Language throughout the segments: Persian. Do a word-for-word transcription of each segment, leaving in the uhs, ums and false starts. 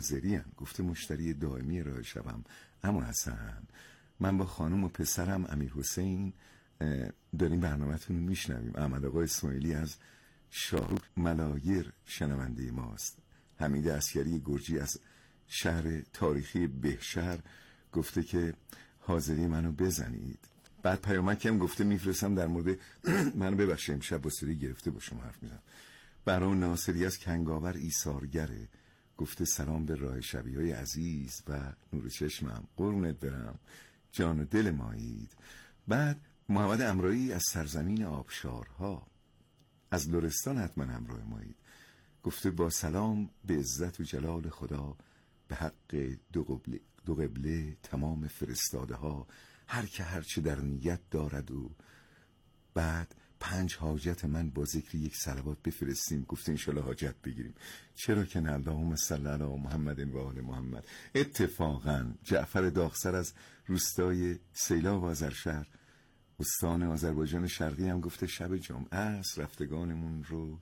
زرین گفته مشتری دائمی راه شبم. اما حسن، من با خانم و پسرم امیر حسین داریم برنامه‌تون رو میشنویم. احمد آقا اسماعیلی از شاهرود ملایر شنونده ماست. حمید عسکری گرجی از شهر تاریخی بهشهر گفته که حاضری منو بزنید. بعد پیامک هم گفته میفرستم در مورد منو ببخشید امشب با صدای گرفته با شما حرف میزنم. برای ناصری از کنگاور ایثارگره گفته سلام به راه شبی های عزیز و نور چشمم، قربونت برم، جان و دل مایید. بعد محمد امرایی از سرزمین آبشارها از لرستان حتما همراه مایید گفته با سلام به عزت و جلال خدا به حق دو قبله, دو قبله تمام فرستاده ها، هر که هرچه در نیت دارد. و بعد پنج حاجت من با ذکر یک صلوات بفرستیم. گفته انشالله حاجت بگیریم. چرا که نه، اللهم صل علی محمد و آل محمد. اتفاقا جعفر داغسر از روستای سیلاب آذرشهر استان آذربایجان شرقی هم گفته شب جمعه است رفتگانمون رو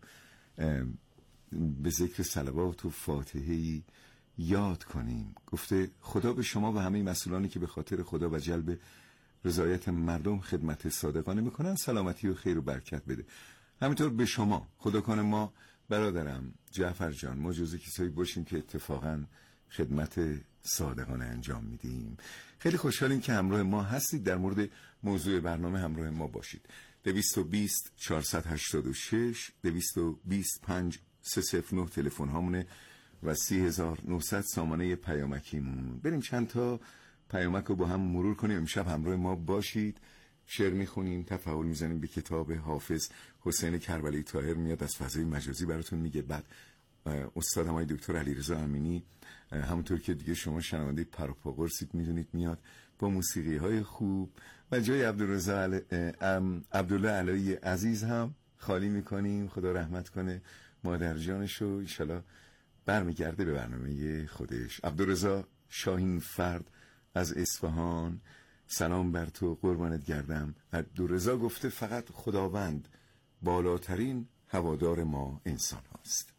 به ذکر صلوات و فاتحه‌ای یاد کنیم. گفته خدا به شما و همه مسئولانی که به خاطر خدا و جلب رضایت مردم خدمت صادقانه میکنن سلامتی و خیر و برکت بده. همینطور به شما. خدا کنه ما برادرم جعفر جان ما جزو کسایی باشیم که اتفاقا خدمت صادقانه انجام میدیم. خیلی خوشحالیم که همراه ما هستید. در مورد موضوع برنامه همراه ما باشید. دویست و بیست چهارصد و هشتاد و شش دویست و بیست پنج سیصد و نه تلفن هامونه و سی هزار و نهصد سامانه پیامکیمون. بریم چند تا پیامک رو با هم مرور کنیم. امشب همراه ما باشید. شعر میخونیم، تفاعل میزنیم به کتاب حافظ حسین کربلایی طاهر میاد از فضای مجازی براتون میگه. بعد استادم های دکتر علیرضا امینی همونطور که دیگه شما شنونده پروپا قرصید میدونید میاد با موسیقی های خوب و جای عبدالرضا عل... عبدالله علایی عزیز هم خالی میکنیم. خدا رحمت کنه مادر جانشو، انشالله برمیگرده به برنامه خودش. عبدالرضا شاهین فرد از اصفهان سلام بر تو قربانت گردم. عبدالرضا گفته فقط خداوند بالاترین هوادار ما انسان هاست.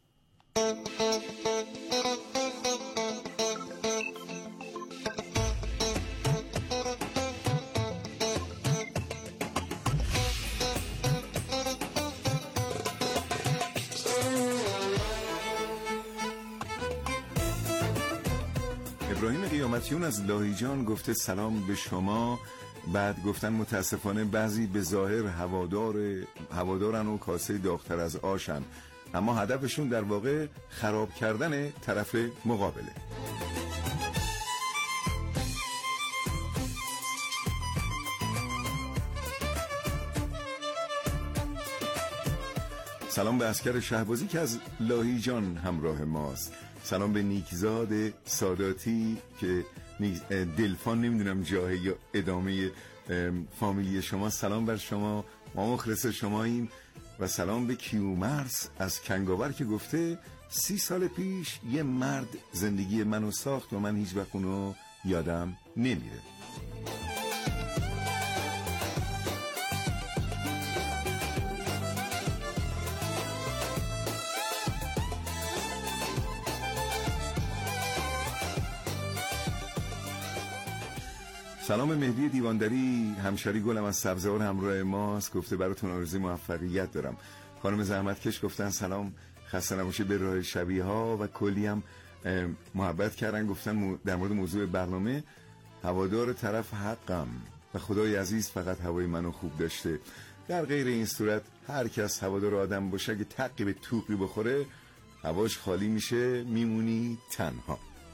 ابراهیم قیامتیون از لاهیجان گفته سلام به شما. بعد گفتن متاسفانه بعضی به ظاهر هوادار هوادارن و کاسه داغ‌تر از آشن، اما هدفشون در واقع خراب کردن طرف مقابله. سلام به اسکر شهبازی که از لاهیجان همراه ماست. سلام به نیکزاد ساداتی که دلفان نمیدونم جای یا ادامه فامیلی شما. سلام بر شما، ما مخلص شماییم. و سلام به کیومرس از کنگاور که گفته سی سال پیش یه مرد زندگی منو ساخت و من هیچ وقت اونو یادم نمیره. سلام مهدی دیواندری همشری گلم از سبزوار همراه ماست. گفته براتون آرزوی موفقیت دارم. خانم زحمتکش گفتن سلام خسته نباشید به راه شبیه ها و کلی هم محبت کردن. گفتن در مورد موضوع برنامه هوادار طرف حقم و خدای عزیز فقط هوای منو خوب داشته. در غیر این صورت هر کس هوادار آدم باشه اگه تقی به توقی بخوره هواش خالی میشه، میمونی تنها.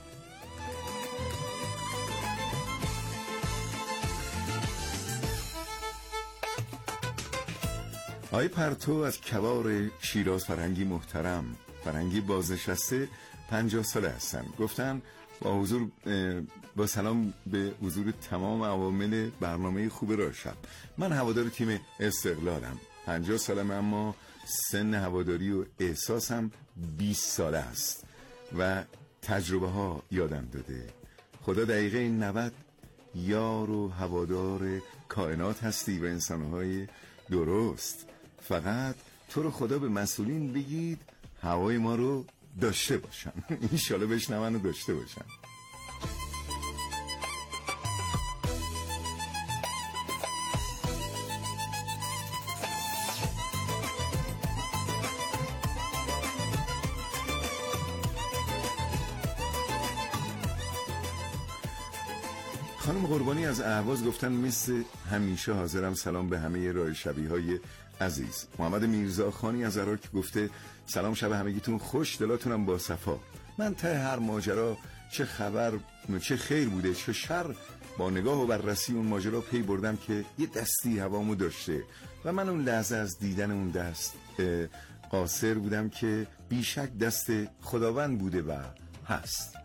آقای پرتو از کوار شیراز فرهنگی محترم، فرهنگی بازنشسته پنجاه ساله هستن. گفتن با حضور با سلام به حضور تمام عوامل برنامه خوب راه شب. من هوادار تیم استقلالم، پنجاه سالم، اما سن هواداری و احساسم بیست ساله است و تجربه ها یادم داده. خدا دقیقه نود یار و هوادار کائنات هستی و انسانهای درست. فقط تو رو خدا به مسئولین بگید هوای ما رو داشته باشم. انشالله بشنون و داشته باشم. خانم قربانی از اهواز گفتن مثل همیشه حاضرم سلام به همه راه شبی های عزیز. محمد میرزا خانی از عراق گفته سلام شب همگیتون خوش، دلاتونم با صفا. من ته هر ماجرا چه خبر چه خیر بوده چه شر، با نگاه و بررسی اون ماجرا پی بردم که یه دستی هوامو داشته و من اون لحظه از دیدن اون دست قاصر بودم که بیشک دست خداوند بوده و هست.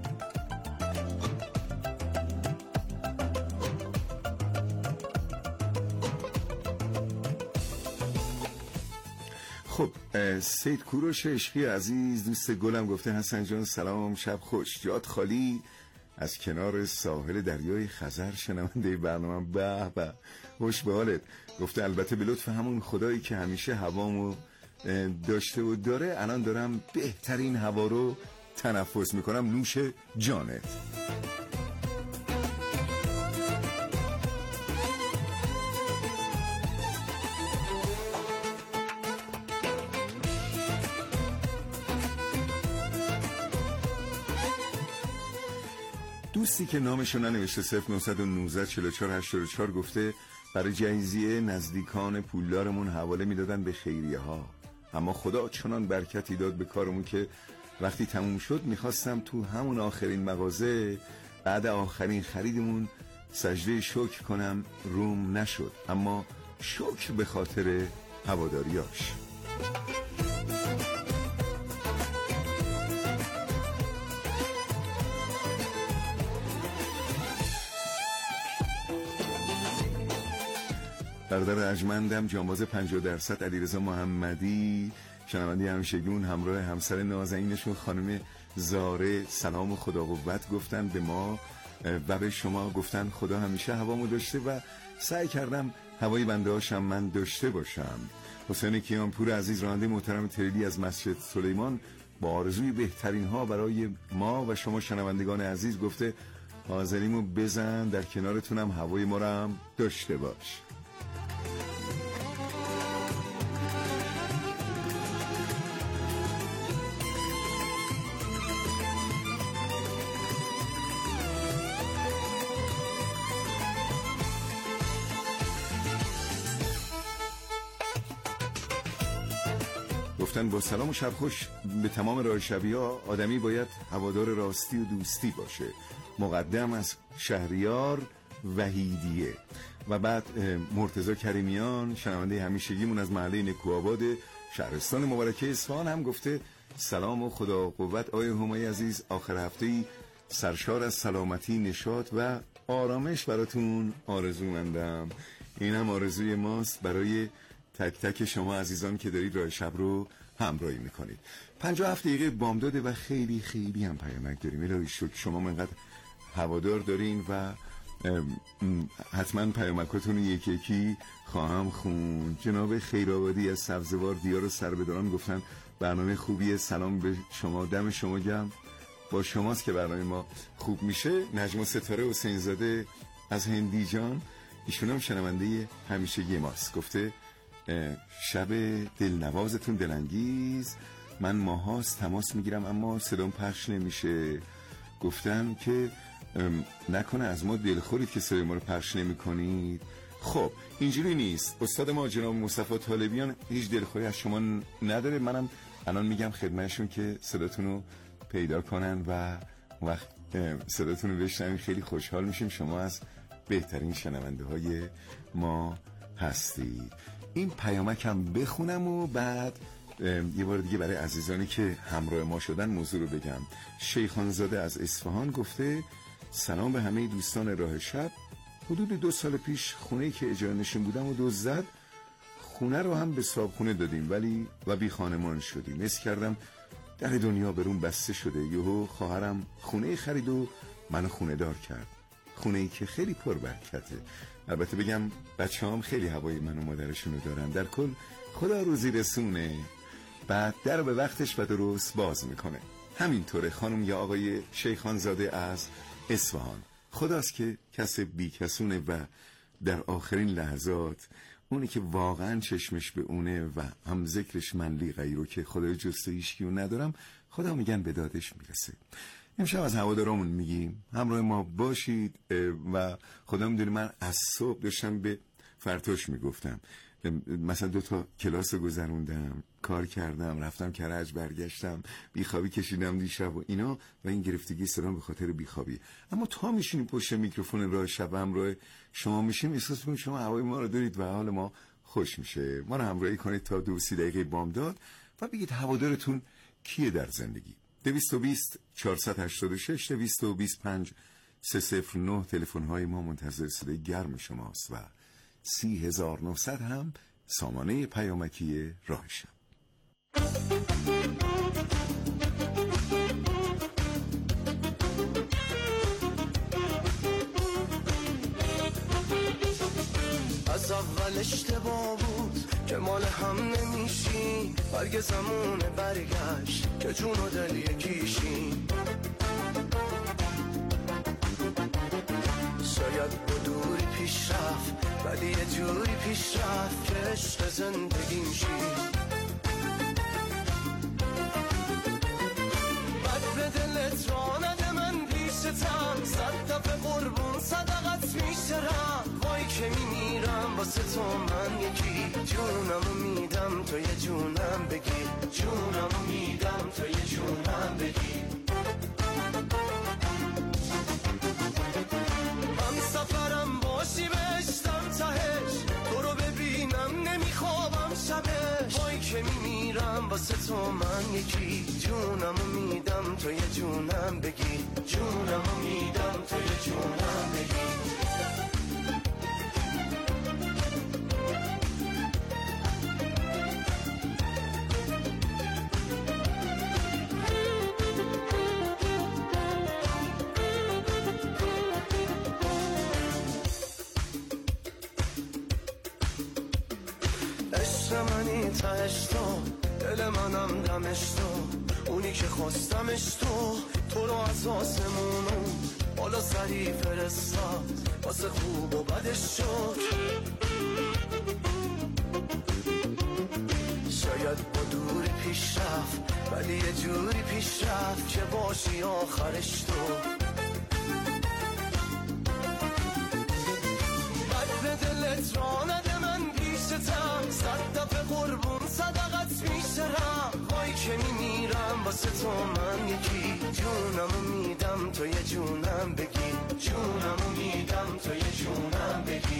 خب سید کوروش عشقی عزیز دوست گلم گفته حسن جان سلام شب خوش، جات خالی از کنار ساحل دریای خزر، شنونده برنامه به به خوش به حالت. گفته البته به لطف همون خدایی که همیشه هوامو داشته و داره، الان دارم بهترین هوا رو تنفس میکنم، نوش جانت. دوستی که نامشو ننوشته صفر نه یک نه چهار چهار هشتاد و چهار گفته برای جایزه نزدیکان پولدارمون حواله میدادن به خیریه ها، اما خدا چنان برکتی داد به کارمون که وقتی تموم شد میخواستم تو همون آخرین مغازه بعد آخرین خریدمون سجده شکر کنم، روم نشد، اما شکر به خاطر هواداریاش. برادر ارجمندم جانباز پنجاه درصد علیرضا محمدی شنونده همیشگیمون همراه همسر نازنینشون خانم زاره سلام و خدا قوت گفتن به ما و به شما، گفتن خدا همیشه هوامو داشته و سعی کردم هوای بنده هاشم من داشته باشم. حسین کیانپور عزیز راننده محترم تریلی از مسجد سلیمان با آرزوی بهترین ها برای ما و شما شنوندگان عزیز گفته حاضریمو بزن در کنارتونم هوای ما رو هم داشته باش. گفتن با سلام و شب خوش به تمام راه شبی ها، آدمی باید هوادار راستی و دوستی باشه. مقدم از شهریار وحیدیه. و بعد مرتضی کریمیان شنونده همیشگیمون از محله نکوآباد شهرستان مبارکه اصفهان هم گفته سلام و خدا قوت آقای همایی عزیز، آخر هفته‌ای سرشار از سلامتی، نشاط و آرامش براتون آرزو مندم. این هم آرزوی ماست برای تک تک شما عزیزان که دارید راه شب رو همراهی میکنید. پنجاه و هفت دقیقه بامداده و خیلی خیلی هم پیامک داریم. الهی شکر شما منقدر هوادار دارین و حتما پیامکاتون یکی یکی خواهم خون. جناب خیرآبادی از سبزوار دیار و سربداران گفتن برنامه خوبیه، سلام به شما، دم شما گرم، با شماست که برنامه ما خوب میشه. نجم ستاره حسین زاده از هندیجان، ایشون هم شنونده همیشگی ماست، گفته شب دلنوازتون دلانگیز، من ماهاست تماس میگیرم اما صدام پخش نمیشه. گفتم که نکنه از ما دلخورید که صدای ما رو پخش نمی کنید. خب اینجوری نیست، استاد ما جناب مصطفی طالبیان هیچ دلخوری از شما نداره. منم الان میگم خدمتشون که صداتون رو پیدا کنن و وقت صداتون رو بشنویم خیلی خوشحال میشیم. شما از بهترین شنونده های ما هستید. این پیامکم بخونم و بعد یه بار دیگه برای عزیزانی که همراه ما شدن موضوع رو بگم. شیخانزاده از اصفهان گفته سلام به همه دوستان راه شب. حدود دو سال پیش خونه‌ای که اجاره نشین بودم و دزد زد، خونه رو هم به صاحبخونه دادیم ولی و بی خانمان شدیم. حس کردم در دنیا برون بسته شده. یهو خواهرم خونه خرید و منو خونه دار کرد، خونه‌ای که خیلی پربرکته. البته بگم بچه هم خیلی هوای من و مادرشونو دارن. در کل خدا روزی رسونه. بعد در به وقتش و درست باز میکنه. همینطوره خانم یا آقای شیخانزاده از اصفهان. خداست که کس بیکسونه و در آخرین لحظات اونی که واقعا چشمش به اونه و هم ذکرش من لی غیرو که خدای جسته ایشکیو ندارم، خدا میگن به دادش میرسه. امشب از هوادارامون میگیم همراه ما باشید و خدا میدونه من از صبح داشتم به فرتوش میگفتم، مثلا دو تا کلاس گذروندم، کار کردم، رفتم کرج، برگشتم، بیخوابی کشیدم دیشب و اینا و این گرفتگی سرم به خاطر بیخوابی. اما تا میشینیم پشت میکروفون راه شب همراه شما میشیم احساس میکنیم شما هوای ما رو دارید و حال ما خوش میشه. ما رو همراهی کنید تا دو سی دقیقه بامداد و بگید هوادارتون کیه در زندگی. دویست و بیست چهارصد و هشتاد و شش دویست و بیست و پنج سه صفر نه تلفن های ما منتظر صدای گرم شماست و سی هزار و نهصد هم سامانه پیامکی راه شب. از اول اشتباه بود که مال هم نمیشیم، برگ زمون برگشت که جون و دل یکیشیم. شاید با دوری پیش رفت ولی یه جوری پیش رفت که عشق زندگیم شید. بد به دلت را نده من پیشتم، صد دفعه قربون صدقت میشرم. وای که میمیرم واسه تو من یکی، جونمو میدم تو یه جونم بگی، جونمو میدم تو یه جونم بگی. من سفرم باشی بشتم تهش، تو رو ببینم نمیخوابم شبش. وای که میمیرم واسه تو من یکی، جونمو میدم تو یه جونم بگی، جونمو میدم تو یه جونم بگی. منی تهش تو، دل منم دمش تو، اونی که خواستمش تو، تو رو از آسمونو بالا سری فرستاد، واسه خوب و بدش شد. شاید با دوری پیش رفت ولی یه جوری پیش رفت که باشی آخرش تو. بد به دلت را نده من پیشتم، صد دفعه قربون صدقت میشرم. وای که میمیرم واسه تو من یکی، جونمو میدم تو یه جونم بگی، جونمو میدم تو یه جونم بگی.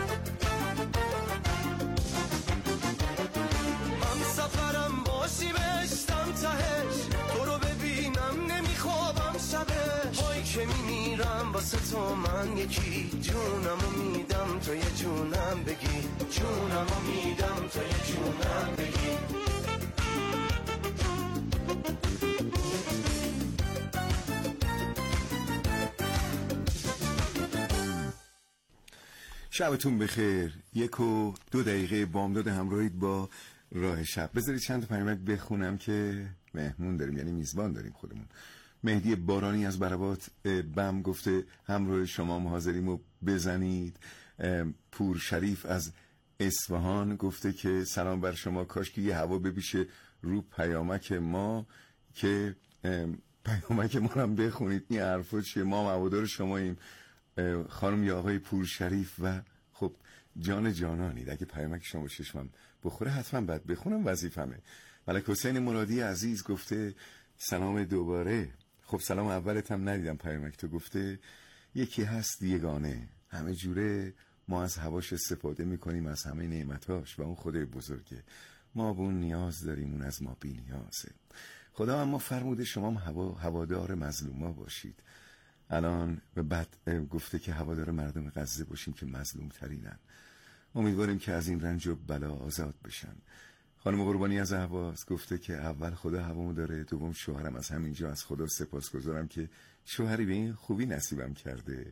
من سفرم باشی بشتم تهش، تو رو ببینم نمیخوابم شبش. وای که میمیرم واسه تو من یکی، جونمو میدم تو یه جونم بگی، جونمو میدم تو یه جونم بگی. شبتون بخیر. یک و دو دقیقه بامداد همراهید با راه شب. بذارید چند تا پیامک بخونم که مهمون داریم، یعنی میزبان داریم خودمون. مهدی بارانی از برابات بم گفته همراه شما حاضریم و بزنید. پور شریف از اصفهان گفته که سلام بر شما، کاش که یه هوا بپیشه رو پیامک ما که پیامک ما هم بخونید. این حرفا چیه؟ ما هم هوادار شماییم خانم یا آقای پور شریف و خب جان جانانید. اگه پیامک شما چشمم بخوره حتما بعد بخونم، وظیفمه. ملک حسین مرادی عزیز گفته سلام دوباره. خب سلام اولت هم ندیدم پیامک تو. گفته یکی هست یگانه، همه جوره ما از هواش استفاده میکنیم، از همه نعمتاش، و اون خدای بزرگه. ما به اون نیاز داریم، اون از ما بی نیازه. خدا اما فرموده شما هم هوا هوادار مظلوما باشید. الان به بعد گفته که هوادار مردم غزه باشیم که مظلوم ترینن. امیدواریم که از این رنج و بلا آزاد بشن. خانم قربانی از اهواز گفته که اول خدا هوامو داره، دوم شوهرم. از همینجا از خدا سپاسگزارم که شوهری به این خوبی نصیبم کرده.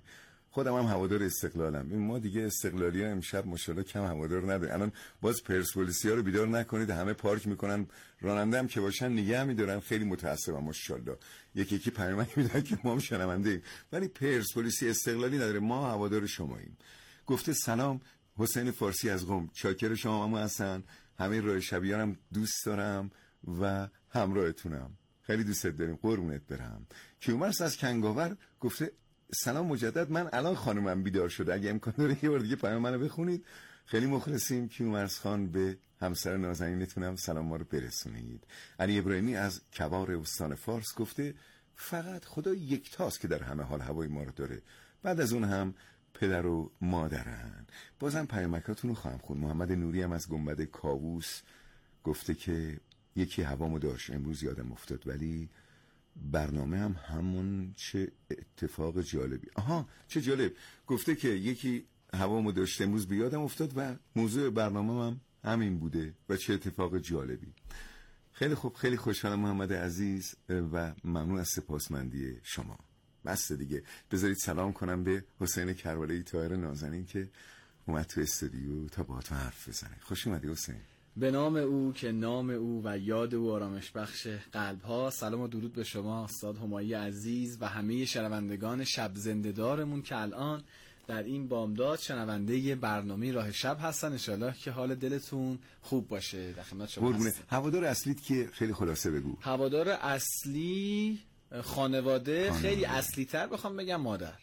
خودم هم هوادار استقلالم. این ما دیگه استقلالی ها امشب ماشاءالله کم هوادار نداره. الان باز پرسپولیسی ها رو بیدار نکنید، همه پارک میکنن، راننده هم که باشن نگه میدارن. خیلی متاسفم ماشاءالله، یکی یکی پیام میدن که ما هم شنونده ایم، ولی پرسپولیسی استقلالی نداره. ما هوادار شماییم. گفته سلام حسین فارسی از قم، چاکر شما هم هستن. همه راه شبیانم دوست دارم و همراهتونم، خیلی دوست داریم، قربونت برم. کیومرث از کنگاور گفته سلام مجدد، من الان خانومم بیدار شده، اگه امکان داره یه بار دیگه پیام منو بخونید. خیلی مخلصیم کیومرث خان، به همسر نازنینتونم سلام ما رو برسونید. علی ابراهیمی از کوار استان فارس گفته فقط خدا یکتاست که در همه حال هوای ما رو داره، بعد از اون هم پدر و مادرن. بازم پیامکاتون رو خواهم خون. محمد نوری هم از گنبد کاووس گفته که یکی هوامو داشت امروز یادم افتاد، ولی برنامه هم همون. چه اتفاق جالبی. آها چه جالب، گفته که یکی هوامو داشت امروز بیادم افتاد و موضوع برنامه هم همین بوده و چه اتفاق جالبی. خیلی خوب، خیلی خوشحالم محمد عزیز و ممنون از سپاسمندی شما. بس دیگه، بذارید سلام کنم به حسین کربلایی طاهر نازنین که اومد تو استودیو تا باهاتون حرف بزنه. خوش اومدی حسین. به نام او که نام او و یاد او آرامش بخش قلب ها. سلام و درود به شما استاد همایی عزیز و همه شنوندگان شب زنده‌دارمون که الان در این بامداد شنونده برنامه راه شب هستن. انشالله که حال دلتون خوب باشه. در خدمت شما هستم. هوادار اصلیت که خیلی خلاصه بگو. هوادار اصلی خانواده, خانواده. خیلی اصلی تر بخوام بگم مادر.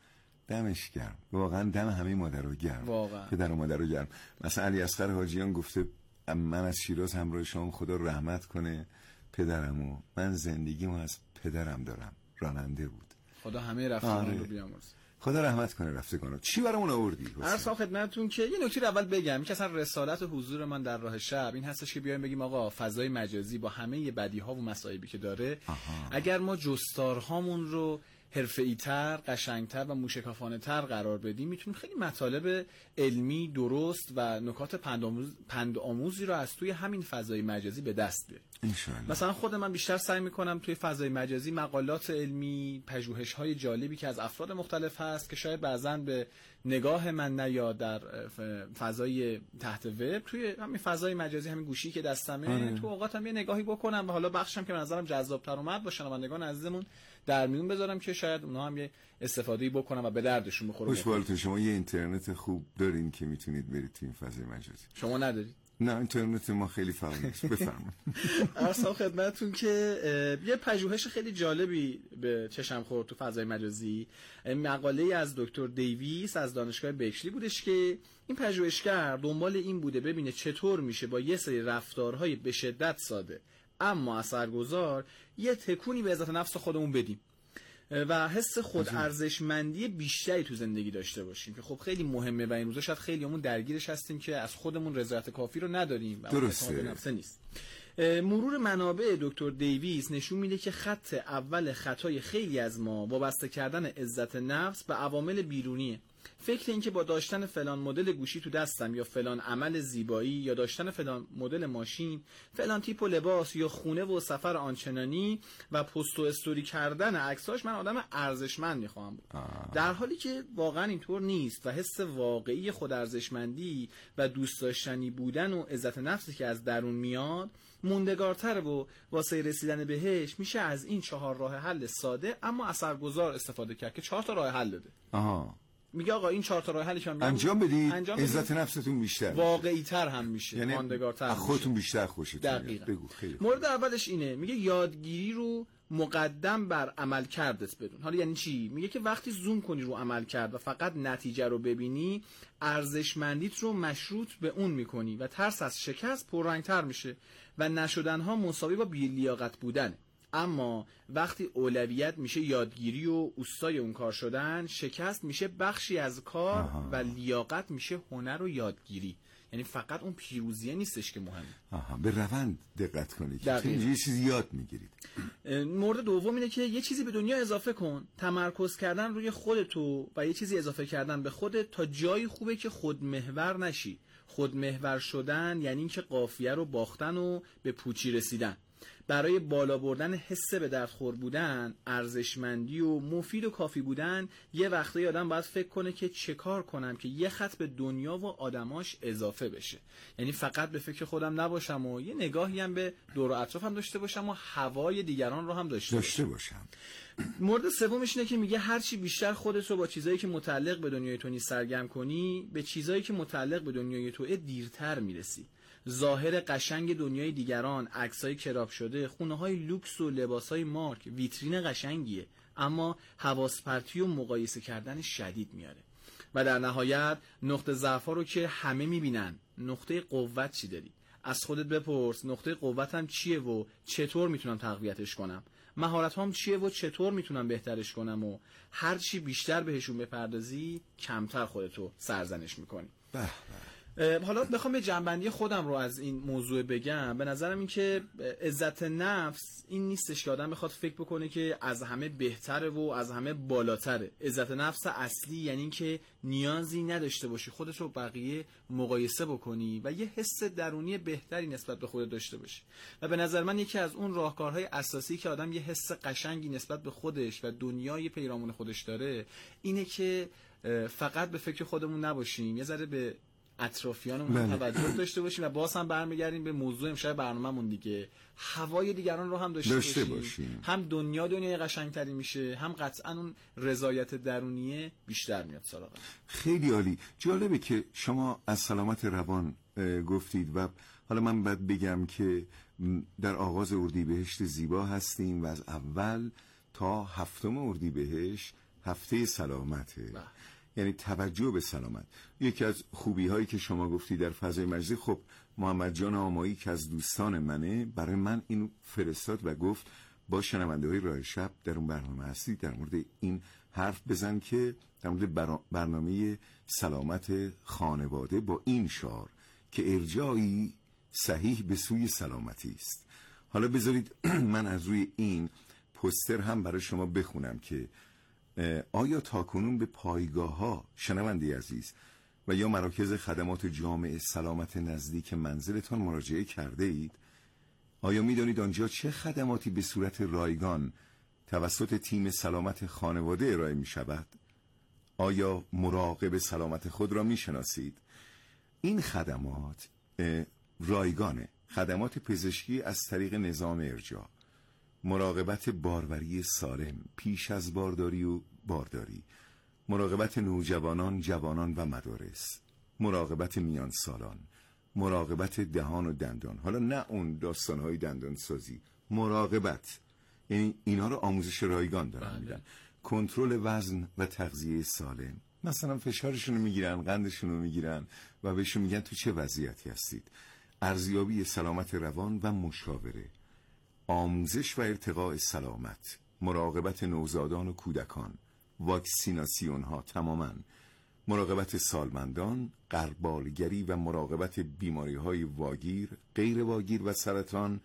دمش گرم، واقعا دم همه مادر رو گرم، واقعا پدر و مادر رو گرم. مثلا علی اصغر حاجیان گفته من از شیراز همراه شما، خدا رحمت کنه پدرمو، من زندگیمو از پدرم دارم، راننده بود. خدا همه رفتگان رو بیامرزه. خدا رحمت کنه رفتگانو. چی برامون آوردی؟ عرض خدمتتون که یه نکته اول بگم که اصلا رسالت و حضور من در راه شب این هستش که بیایم بگیم آقا فضای مجازی با همه بدیها و مصائبی که داره، آها. اگر ما جستارهامون رو حرفه‌ای‌تر، قشنگتر و موشکافانه‌تر قرار بدیم، میتونیم خیلی مطالب علمی درست و نکات پندآموز پندآموزی رو از توی همین فضای مجازی به دست بیاریم. انشالله. مثلا خود من بیشتر سعی میکنم توی فضای مجازی مقالات علمی، پژوهش‌های جالبی که از افراد مختلف هست که شاید بعضن به نگاه من نیاد در فضای تحت وب، توی همین فضای مجازی همین گوشی که دستمه آره. تو اوقاتم یه نگاهی بکنم و حالا بخشم که به نظرم جذاب‌تر اومد با شنوندگان عزیزمون در میون بذارم که شاید اونها هم یه استفاده‌ای بکنن و به دردشون بخوره. خوشحالتون. شما یه اینترنت خوب دارین که میتونید برید تو این فضای مجازی. شما ندارید؟ نه اینترنت ما خیلی فعال نیست. بفرمایید. عرضم خدمتتون که یه پژوهش خیلی جالبی به چشم خورد تو فضای مجازی. مقاله از دکتر دیویس از دانشگاه بکلی بودش که این پژوهشگر دنبال این بوده ببینه چطور میشه با یه سری رفتارهای به شدت ساده اما اثرگذار یه تکونی به عزت نفس خودمون بدیم و حس خود ارزشمندی بیشتری تو زندگی داشته باشیم که خب خیلی مهمه و این روزا شاید خیلیامون درگیرش هستیم که از خودمون رضایت کافی رو نداریم و درسته نفس نیست. مرور منابع دکتر دیویس نشون میده که خط اول خطای خیلی از ما وابسته کردن عزت نفس به عوامل بیرونیه. فکر این که با داشتن فلان مدل گوشی تو دستم یا فلان عمل زیبایی یا داشتن فلان مدل ماشین، فلان تیپ و لباس یا خونه و سفر آنچنانی و پست و استوری کردن عکساش من آدم ارزشمند میخوام بود. آه. در حالی که واقعا اینطور نیست و حس واقعی خود ارزشمندی و دوست داشتنی بودن و عزت نفسی که از درون میاد موندگارتر و واسه رسیدن بهش میشه از این چهار راه حل ساده اما اثرگذار استفاده کرد که چهار تا راه حل داده. آها. میگه آقا این چهار تا راه حلش هم انجام بدید عزت نفستون بیشتر واقعی تر هم میشه، یعنی ماندگارتر میشه، خودتون بیشتر خوشتون میاد. بگو. خیلی مورد اولش اینه، میگه یادگیری رو مقدم بر عمل کردت بدون. حالا یعنی چی؟ میگه که وقتی زوم کنی رو عمل کرد و فقط نتیجه رو ببینی، ارزشمندیت رو مشروط به اون میکنی و ترس از شکست پررنگتر میشه و نشدنها مساوی با بی‌لیاقت بودنه. اما وقتی اولویت میشه یادگیری و اوستای اون کار شدن، شکست میشه بخشی از کار آها. و لیاقت میشه هنر و یادگیری. یعنی فقط اون پیروزیه نیستش که مهمه. آها. به روند دقت کنید که تو یه چیزی یاد میگیرید. مورد دوم اینه که یه چیزی به دنیا اضافه کن. تمرکز کردن روی خودتو و یه چیزی اضافه کردن به خودت تا جایی خوبه که خودمحور نشی. خودمحور شدن یعنی اینکه قافیه رو باختن و به پوچی رسیدن. برای بالا بردن حس به دردخور بودن، ارزشمندی و مفید و کافی بودن، یه وقتایی آدم باید فکر کنه که چه کار کنم که یه خط به دنیا و آدماش اضافه بشه. یعنی فقط به فکر خودم نباشم و یه نگاهی هم به دور و اطرافم داشته باشم و هوای دیگران رو هم داشته, داشته باشم. مورد سومش اینه که میگه هرچی بیشتر خودت رو با چیزایی که متعلق به دنیای تو نیست سرگرم کنی، به چیزایی که متعلق به دنیای تو دیرتر میرسی. ظاهر قشنگ دنیای دیگران، عکسای کراب شده، خونه‌های لوکس و لباسای مارک ویترین قشنگیه، اما حواس پرتی و مقایسه کردن شدید میاره. و در نهایت نقطه ضعفا رو که همه میبینن، نقطه قوت چی داری؟ از خودت بپرس نقطه قوتم چیه و چطور میتونم تقویتش کنم؟ مهارت‌هام چیه و چطور میتونم بهترش کنم؟ و هر چی بیشتر بهشون بپردازی کمتر خودتو سرزنش میکنی. به حالا بخوام یه جنبندی خودم رو از این موضوع بگم، به نظرم این که عزت نفس این نیستش که آدم بخواد فکر بکنه که از همه بهتره و از همه بالاتره. عزت نفس اصلی یعنی این که نیازی نداشته باشی خودت رو بقیه مقایسه بکنی و یه حس درونی بهتری نسبت به خودت داشته باشی. و به نظر من یکی از اون راهکارهای اساسی که آدم یه حس قشنگی نسبت به خودش و دنیای پیرامون خودش داره اینه که فقط به فکر خودمون نباشیم، یه ذره به اطرافیانمون توجه داشته باشیم. و باز هم برمیگردیم به موضوع امشب برنامه‌مون دیگه، هوای دیگران رو هم داشته, داشته باشیم. باشیم هم دنیا دنیای قشنگتری میشه، هم قطعا اون رضایت درونیه بیشتر میاد سراغ. خیلی عالی. جالبه که شما از سلامت روان گفتید و حالا من باید بگم که در آغاز اردیبهشت زیبا هستیم و از اول تا هفتم اردیبهشت هفته سلامته. با. یعنی توجه به سلامت. یکی از خوبی هایی که شما گفتی در فضای مجازی، خب محمد جان آمایی که از دوستان منه برای من اینو فرستاد و گفت با شنونده های راه شب در اون برنامه هستی در مورد این حرف بزن که در مورد برنامه سلامت خانواده با این شعار که ارجاعی صحیح به سوی سلامتی است. حالا بذارید من از روی این پوستر هم برای شما بخونم که آیا تاکنون به پایگاه ها شنونده عزیز و یا مراکز خدمات جامع سلامت نزدیک منزلتان مراجعه کرده اید؟ آیا می دانید آنجا چه خدماتی به صورت رایگان توسط تیم سلامت خانواده ارائه می شود؟ آیا مراقب سلامت خود را می شناسید؟ این خدمات رایگانه، خدمات پزشکی از طریق نظام ارجاع، مراقبت باروری سالم پیش از بارداری و بارداری، مراقبت نوجوانان، جوانان و مدارس، مراقبت میان سالان، مراقبت دهان و دندان. حالا نه اون داستانهای دندان سازی، مراقبت، یعنی اینا رو آموزش رایگان دارن میدن. کنترل وزن و تغذیه سالم، مثلا فشارشون رو میگیرن، قندشون رو میگیرن و بهشون میگن تو چه وضعیتی هستید. ارزیابی سلامت روان و مشاوره، آموزش و ارتقاء سلامت، مراقبت نوزادان و کودکان، واکسیناسیون ها تماما، مراقبت سالمندان، غربالگری و مراقبت بیماری های واگیر، غیر واگیر و سرطان،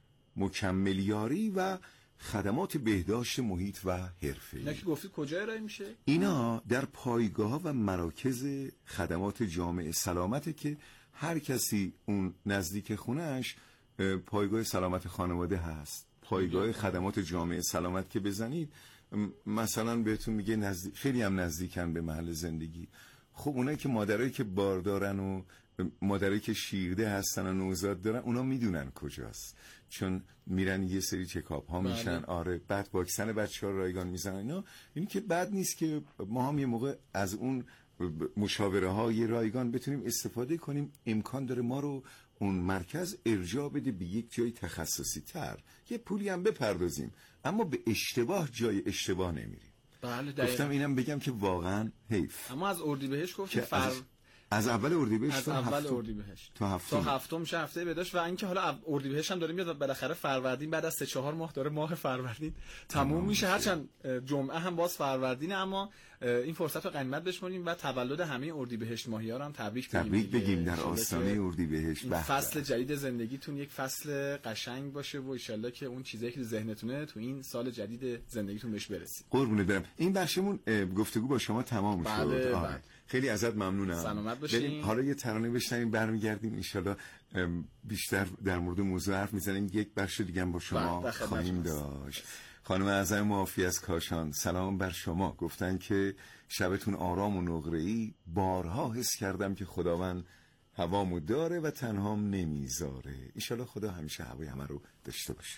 مکملیاری و خدمات بهداشت محیط و حرفه‌ای. اینا که گفتید کجا ارائه میشه؟ اینا در پایگاه و مراکز خدمات جامع سلامته که هر کسی اون نزدیک خونهش پایگاه سلامت خانواده هست. پایگاه خدمات جامع سلامت که بزنید مثلا بهتون میگه نزدیک، خیلی هم نزدیکن به محل زندگی. خب اونایی که مادرایی که باردارن و مادرایی که شیرده هستن و نوزاد دارن اونا میدونن کجاست، چون میرن یه سری چکاپ ها میشن. بله. آره، بعد واکسن بچه‌ها رایگان میزنن. اینا این که بد نیست که ما هم یه موقع از اون مشاوره های رایگان بتونیم استفاده کنیم. امکان داره ما رو اون مرکز ارجاع بده به یک جای تخصصی تر، یه پولی هم بپردازیم، اما به اشتباه جای اشتباه نمیریم. بله دقیقاً. گفتم اینم بگم که واقعا حیف. اما از اردیبهشت گفتیم فر... از... از اول اردیبهشت از تا اول هفتم اردیبهشت تا هفتم تا هفتم میشه هفته بهداشت. و اینکه حالا اردیبهشت هم داره میاد بالاخره فروردین بعد از سه چهار ماه داره ماه فروردین تموم میشه. هرچند جمعه هم باز فروردینه، اما این فرصت رو غنیمت بشماریم و تولد همه اردیبهشت ماهی‌ها رو هم تبریک بگیم. تبریک بگیم در آستانه اردیبهشت. این فصل جدید زندگیتون یک فصل قشنگ باشه و ان شاءالله که اون چیزایی که ذهنتونه تو این سال جدید زندگیتون بهش برسید. قربونت برم. این بخشمون گفتگو با شما تمام شد. بله بله. خیلی ازت ممنونم. سلامت باشین. حالا یه ترانه بشنویم برمیگردیم ان شاءالله بیشتر در مورد موضوع حرف میزنیم. یک بخش دیگه هم با شما خواهیم داشت. خانم اعظم معافی از کاشان سلام بر شما. گفتن که شبتون آرام و نقره‌ای. بارها حس کردم که خداوند هوامو داره و تنهام نمیذاره. ان شاءالله خدا همیشه هوای همه رو داشته باشه.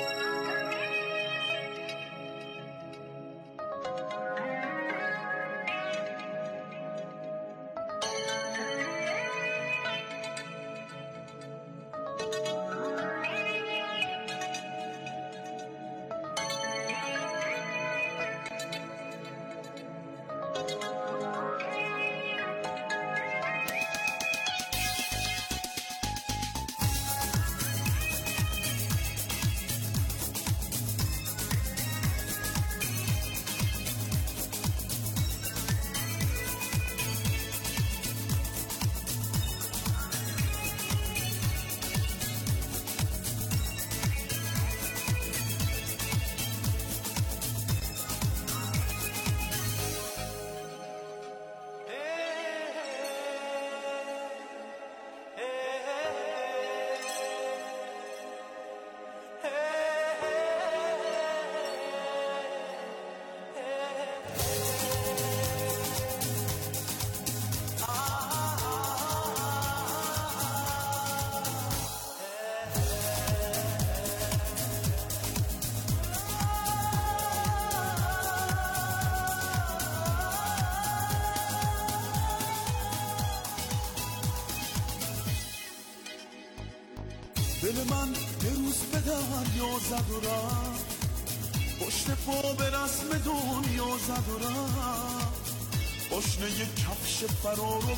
دل من یه روز به دریا زد و رفت، پشت پا به رسم دنیا زد و رفت، پاشنه یه کفش فرار رو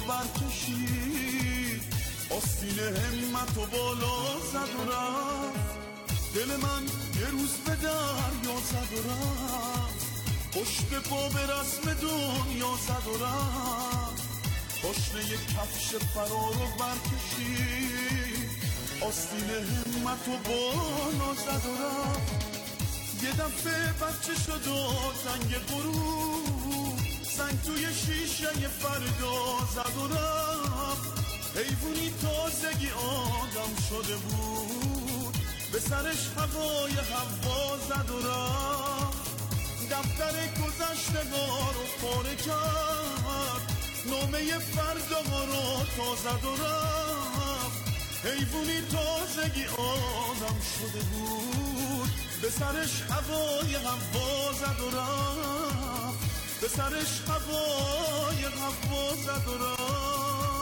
برکشید، آستین همت و بالا زد و رفت. دل من یه روز به دریا زد و رفت، پشت پا به رسم دنیا زد و رفت، پاشنه یه کفش فرار رو برکشید، آستین همت و بالا زد و رفت. یه دفعه بچه شد و زنگ غروب، زنگ توی شیشه فردا زد و رفت. حیوانی تازگی آدم شده بود، به سرش هوای هوا زد و رفت. دفتر گذشتگاه رو پاره کرد، نامه فردا رو تا زد و رفت. حیوانی تازگی آدم شده بود، به سرش هوای هوا زد و رفت، به سرش هوای هوا زد و رفت.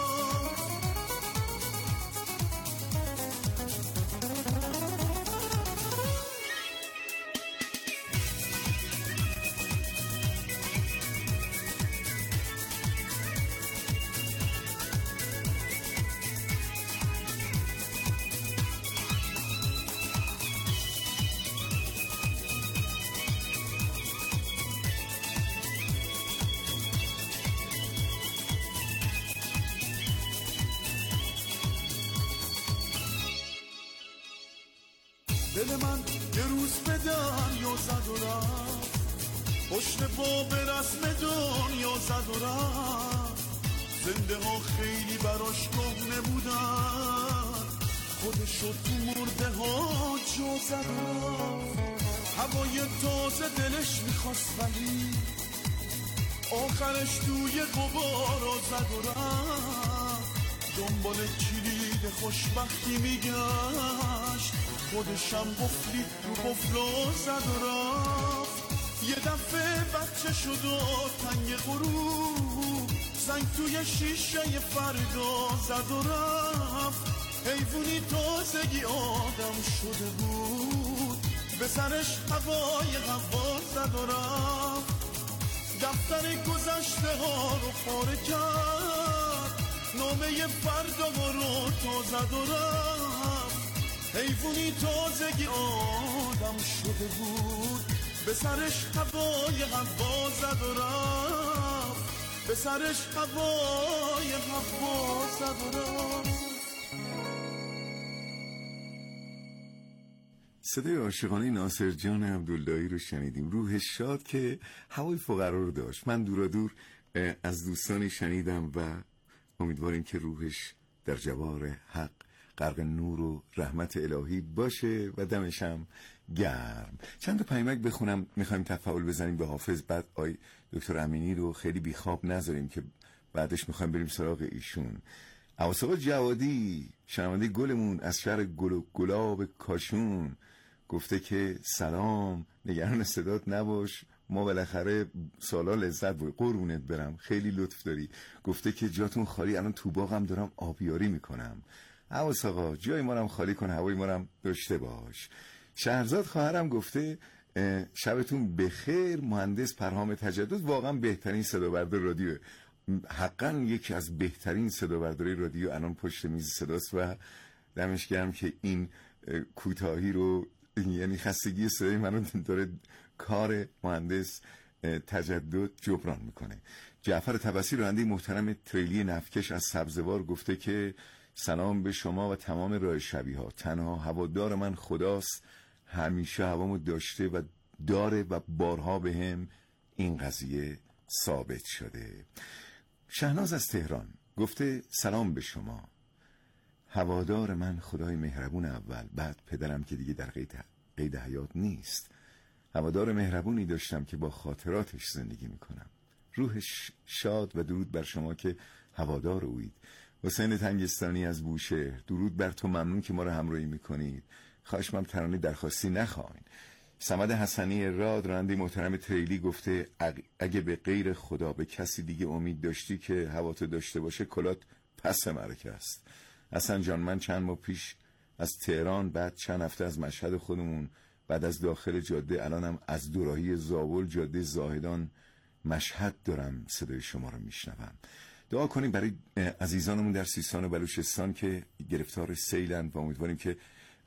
دل من یه روز به دریا زد و رفت، پشت پا به رسم دنیا زد و رفت. زنده ها خیلی براش کهنه بودن، خودشو تو مرده ها جا زد و رفت. هوای تازه دلش میخواست ولی آخرش توی غبارا زد و رفت. دنبال کلید خوشبختی میگشت، خودشم قفلی تو قفلا زد و رفت. یه دفعه بچه شد و تنگ غروب، زنگ توی شیشه فردا زد و رفت. حیوانی تازگی آدم شده بود، به سرش هوای هوا زد و رفت. دفتر گذشته ها رو پاره کرد، نامه فردا رو تا زد و رفت. حیوانی تازگی آدم شده بود، به سرش هوای هوا زد و رفت. به سرش هوای هوا سواره. صدای عاشقانه ناصر جان عبداللهی رو شنیدیم. روحش شاد که هوای فقرا رو داشت. من دورا دور از دوستانی شنیدم و امیدواریم که روحش در جوار حق غرق نور و رحمت الهی باشه و دمشم گرم. چند تا پیامک بخونم، میخوایم تفاعل بزنیم به حافظ، بعد آی دکتر امینی رو خیلی بیخواب نذاریم که بعدش میخوایم بریم سراغ ایشون. اواسقا جوادی شنونده گلمون از شهر گل و گلاب کاشون گفته که سلام، نگران صدات نباش، ما بالاخره سالا لذت بود، قربونت برم، خیلی لطف داری. گفته که جاتون خالی، الان تو باغم دارم آبیاری میکنم. عباس آقا جای ما رو خالی کن، هوای ما رو داشته باش. شهرزاد خواهرم گفته شبتون بخیر، مهندس پرهام تجدد، واقعا بهترین صدابردار رادیو، حقا یکی از بهترین صدابرداری رادیو الان پشت میز صداست و دمش گرم که این کوتاهی رو، یعنی خستگی صدای منو داره کار مهندس تجدد جبران میکنه. جعفر طبسی راننده محترم تریلی نفکش از سبزوار گفته که سلام به شما و تمام راه شبیه ها، تنها هوادار من خداست، همیشه هوامو داشته و داره و بارها به هم این قضیه ثابت شده. شهناز از تهران گفته سلام به شما، هوادار من خدای مهربون اول، بعد پدرم که دیگه در قید, قید حیات نیست. هوادار مهربونی داشتم که با خاطراتش زندگی میکنم. روحش شاد و درود بر شما که هوادار اوید. حسین تنگستانی از بوشهر، درود بر تو، ممنون که ما رو همراهی میکنید. خواهش من ترانه درخواستی نخواین. صمد حسنی راد راننده محترم تریلی گفته اگه به غیر خدا به کسی دیگه امید داشتی که هواتو داشته باشه، کلات پس مرکه است. حسن جان، من چند ماه پیش از تهران، بعد چند هفته از مشهد خودمون، بعد از داخل جاده، الانم از دوراهی زاول جاده زاهدان مشهد دارم صدای شما رو میشنوم. دعا کنیم برای عزیزانمون در سیستان و بلوچستان که گرفتار سیلند و امیدواریم که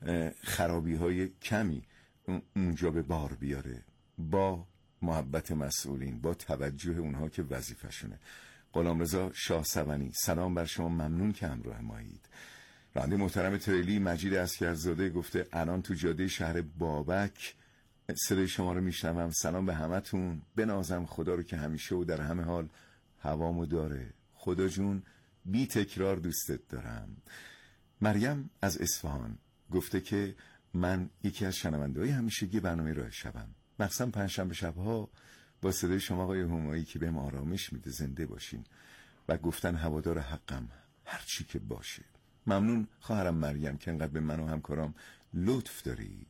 خرابی های کمی اونجا به بار بیاره، با محبت مسئولین، با توجه اونها که وظیفه‌شونه. غلامرضا شاه سبنی، سلام بر شما، ممنون که همراه مایید. راننده محترم تریلی مجید اسکرزاده گفته الان تو جاده شهر بابک صدای شما رو میشنوم. سلام به همتون، بنازم خدا رو که همیشه و در همه حال هوامو داره. خدا جون بی تکرار دوستت دارم. مریم از اصفهان گفته که من یکی از شنونده‌های همیشگی برنامه راه شبم، مخصوصا پنجشنبه شب‌ها با صدای شما آقای همایی که بهم آرامش میده. زنده باشین و گفتن هوادار حقم هر چی که باشه. ممنون خواهرم مریم که انقدر به من و همکارام لطف دارید.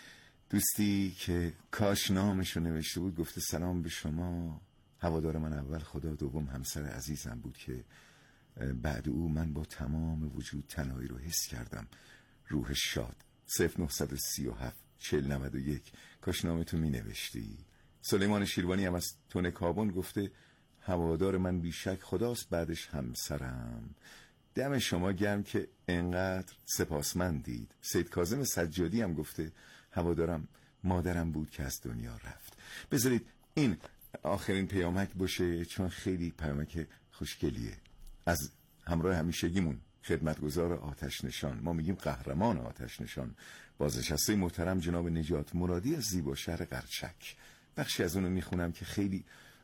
دوستی که کاش نامشو نوشته بود گفته سلام به شما، هوادار من اول خدا، دوم همسر عزیزم بود که بعد او من با تمام وجود تنهایی رو حس کردم. روح شاد. صفر نه سه هفت چهل نود و یک. کاش نامتو می نوشتی. سلیمان شیروانی هم از تونه کابون گفته هوادار من بیشک خداست، بعدش همسرم. دم شما گرم که انقدر سپاسمندید. سید کاظم سجادی هم گفته هوادارم مادرم بود که از دنیا رفت. بذارید این آخرین پیامک باشه چون خیلی پیامک خوشگلیه. از همراه همیشگیمون خدمتگزار آتش نشان، ما میگیم قهرمان آتش نشان، بازنشسته محترم جناب نجات مرادی از زیبا شهر قرچک. بخشی از اونو میخونم که خیلی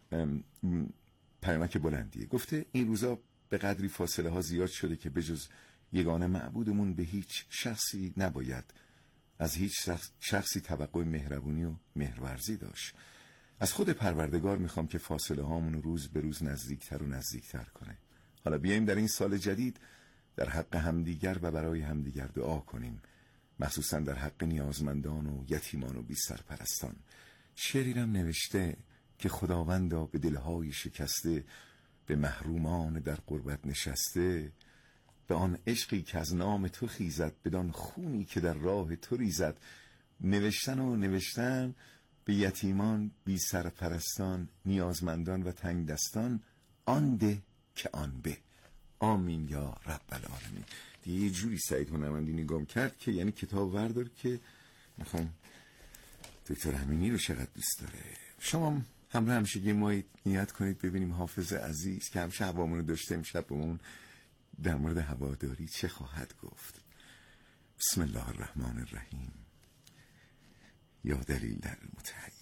پیامک بلندیه. گفته این روزا به قدری فاصله ها زیاد شده که بجز یگانه معبودمون به هیچ شخصی نباید از هیچ شخصی توقع مهربونی و مهرورزی داشت. از خود پروردگار میخوام که فاصله هامون روز به روز نزدیکتر و نزدیکتر کنه. حالا بیاییم در این سال جدید در حق همدیگر و برای همدیگر دعا کنیم، مخصوصا در حق نیازمندان و یتیمان و بی سرپرستان. شعریرم نوشته که خداوندا به دلهای شکسته، به محرومان در غربت نشسته، به آن عشقی که از نام تو خیزد، بدان خونی که در راه تو ریزد. نوشتن و نوشتن به یتیمان، بی سرپرستان، نیازمندان و تنگ دستان، آن ده که آن به. آمین یا رب العالمین. دیگه یه جوری سعید هنرمندی نگام کرد که یعنی کتاب وردار که میخوام دکتر امینی رو چقدر دوست داره. شما همراه همشگی ما نیت کنید ببینیم حافظ عزیز که همیشه هوامون رو داشته امشب بهمون در مورد هواداری چه خواهد گفت. بسم الله الرحمن الرحیم. یا دلیل در المتحیر.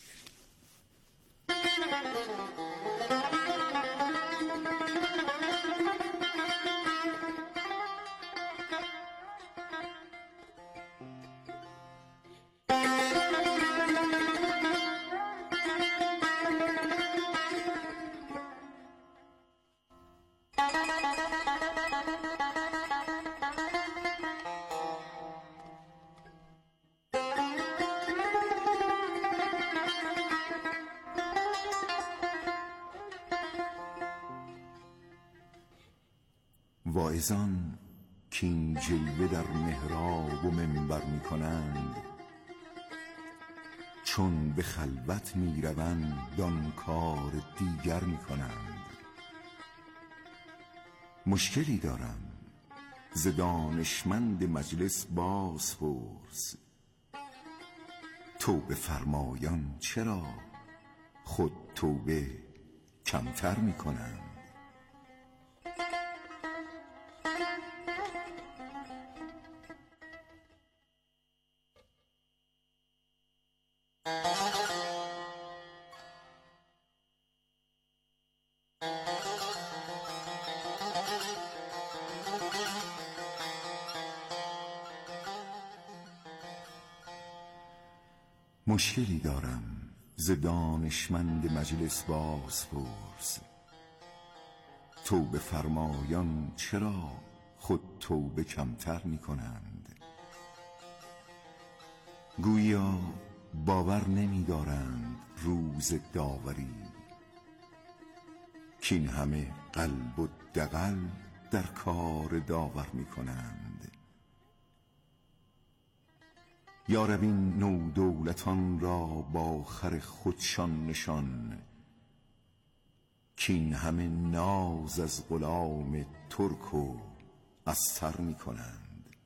واعظان کین جلوه در محراب و منبر می کنند، چون به خلوت می روند دان کار دیگر می کنند. مشکلی دارم ز دانشمند مجلس باز پرس، توبه فرمایان چرا خود توبه کمتر می کنند؟ مشکلی دارم ز دانشمند مجلس باز پرس، توبه فرمایان چرا خود توبه کمتر می کنند؟ گویا باور نمی دارند روز داوری، کین همه قلب و دغل در کار داور می کنند. یا رب این نو دولتان را با خر خودشان نشان، کین همه ناز از غلام ترک و استر می کنند.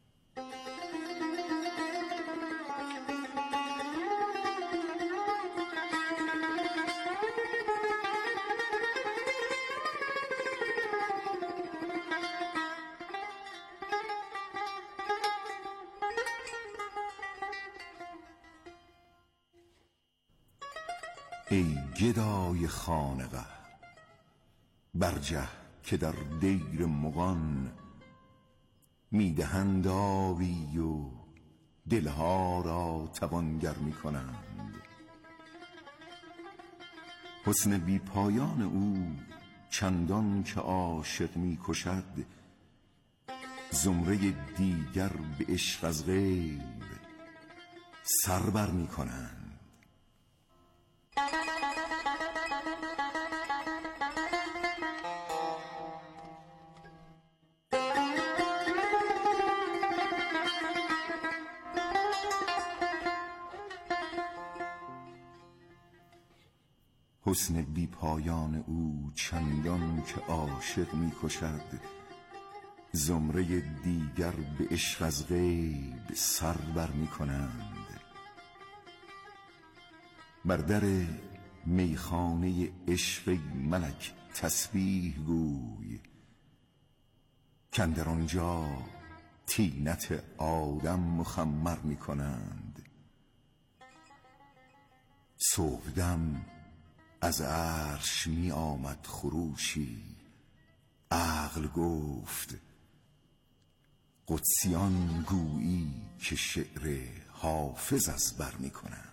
ای گدای خانقه برجه که در دیر مغان، میدهند آبی و دلها را توانگر می کنند. حسن بی پایان او چندان که عاشق می کشد، زمره دیگر به عشق از غیر سر بر می کنند. حسن بی پایان او چندان که عاشق می کشد، زمره دیگر به عشق از غیب سر بر می کنند. بر در میخانه عشق ملک تسبیح گوی، کاندر آنجا طینت آدم مخمر می کنند. صبحدم از عرش می آمد خروشی، عقل گفت قدسیان گویی که شعر حافظ از بر می کنند.